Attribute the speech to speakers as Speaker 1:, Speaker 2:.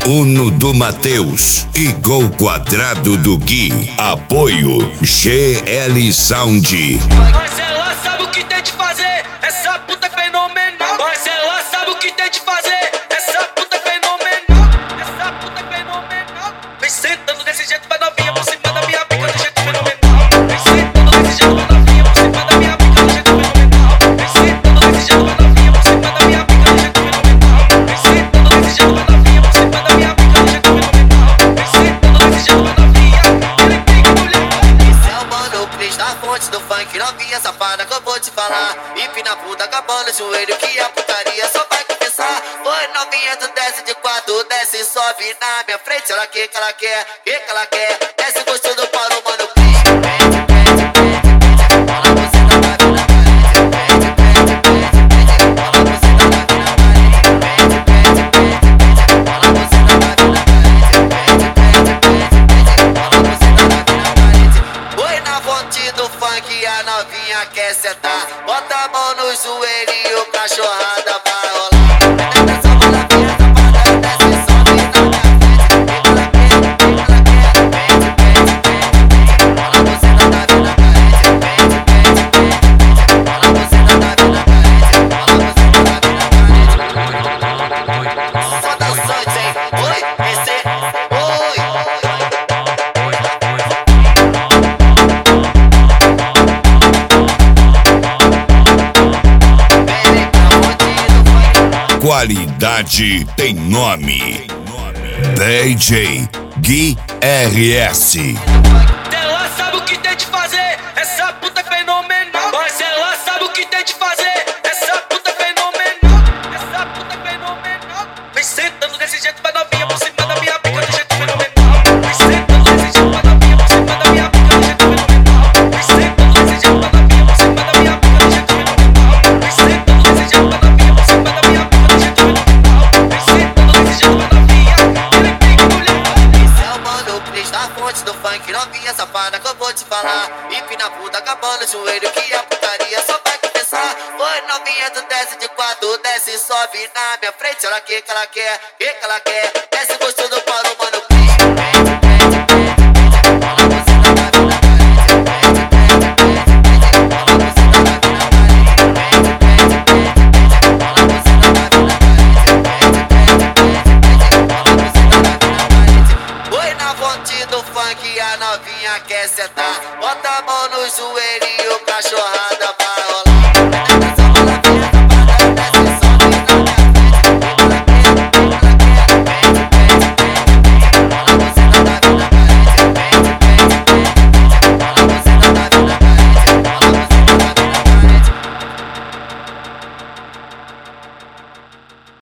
Speaker 1: Uno do Matheus e Gol Quadrado do Gui. Apoio GL Sound.
Speaker 2: Marcela sabe o que tem de fazer, essa puta é fenomenal. Marcela sabe o que tem de fazer, essa puta é fenomenal. Essa puta é fenomenal. Vem sentando desse jeito, vai novinha por cima da minha pica do jeito fenomenal. Vem sentando desse jeito, vai novinha por cima da minha pica do jeito fenomenal. Vem sentando desse jeito, vai novinha por cima da minha pica do jeito fenomenal. Vem sentando desse jeito, vai novinha por cima da minha pica do jeito fenomenal. Vem sentando desse jeito, vai novinha.
Speaker 3: Esse é o Mano Cris da fonte do funk, novinha safada que eu vou te falar. Empina a bunda, acabando o joelho, que a putaria só vai começar. Foi novinha, tu desce de quatro, desce e sobe na minha frente. Ela quer, que ela quer, que ela quer. Desce gostoso para o Mano Cris. A novinha quer sentar, bota a mão no joelho e o cachorrada vai rolar. Essa bola minha safada, desce e sobe na minha frente. Só dançante, hein? Oi, esse, oi.
Speaker 1: Qualidade tem nome. DJ Gui RS.
Speaker 2: Ela sabe o que tem de fazer, essa puta é fenomenal. Marcela sabe o que tem de fazer, essa puta é fenomenal. Essa puta é fenomenal. Vem sentando desse jeito, vai novinha por cima da minha pica do jeito fenomenal. Vem sentando desse jeito, vai novinha por cima da minha pica do jeito fenomenal. Vem sentando desse jeito, vai novinha por cima da minha pica do jeito fenomenal. Vem sentando desse jeito, vai novinha por cima da minha pica do jeito fenomenal. Vem sentando desse jeito, vai novinha. Ele pica mulher.
Speaker 3: Esse é o Mano Cris da fonte do funk, novinha safada que eu vou te falar. Empina a bunda, acabando o joelho, que a putaria só vai começar. Foi novinha, tu desce de quatro, desce e sobe na minha frente. Ela quer, que ela quer, que ela quer. Desce gostoso para o Mano Cris. Do funk, a novinha quer sentar, bota a mão no joelho e o cachorrado